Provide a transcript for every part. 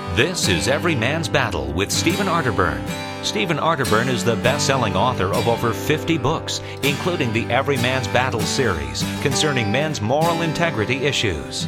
This is Every Man's Battle with Stephen Arterburn. Stephen Arterburn is the best-selling author of over 50 books, including the Every Man's Battle series concerning men's moral integrity issues.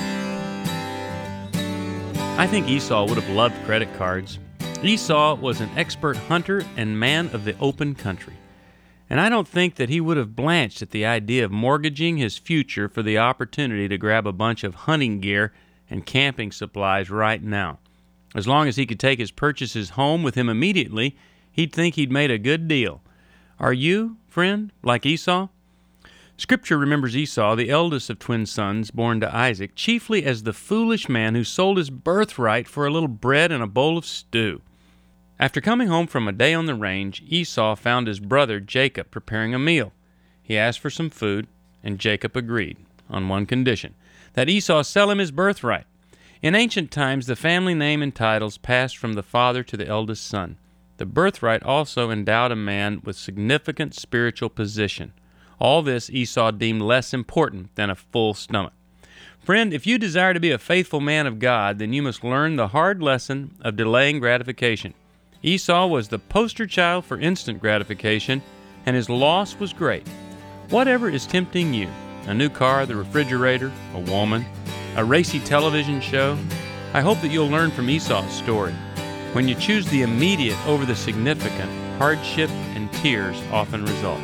I think Esau would have loved credit cards. Esau was an expert hunter and man of the open country. And I don't think that he would have blanched at the idea of mortgaging his future for the opportunity to grab a bunch of hunting gear and camping supplies right now. As long as he could take his purchases home with him immediately, he'd think he'd made a good deal. Are you, friend, like Esau? Scripture remembers Esau, the eldest of twin sons born to Isaac, chiefly as the foolish man who sold his birthright for a little bread and a bowl of stew. After coming home from a day on the range, Esau found his brother Jacob preparing a meal. He asked for some food, and Jacob agreed, on one condition, that Esau sell him his birthright. In ancient times, the family name and titles passed from the father to the eldest son. The birthright also endowed a man with significant spiritual position. All this Esau deemed less important than a full stomach. Friend, if you desire to be a faithful man of God, then you must learn the hard lesson of delaying gratification. Esau was the poster child for instant gratification, and his loss was great. Whatever is tempting you, a new car, the refrigerator, a woman, a racy television show, I hope that you'll learn from Esau's story. When you choose the immediate over the significant, hardship and tears often result.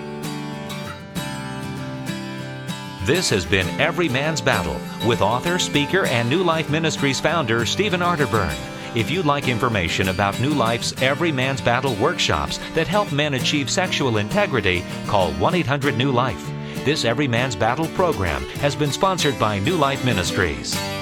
This has been Every Man's Battle with author, speaker, and New Life Ministries founder Stephen Arterburn. If you'd like information about New Life's Every Man's Battle workshops that help men achieve sexual integrity, call 1-800-NEW-LIFE. This Every Man's Battle program has been sponsored by New Life Ministries.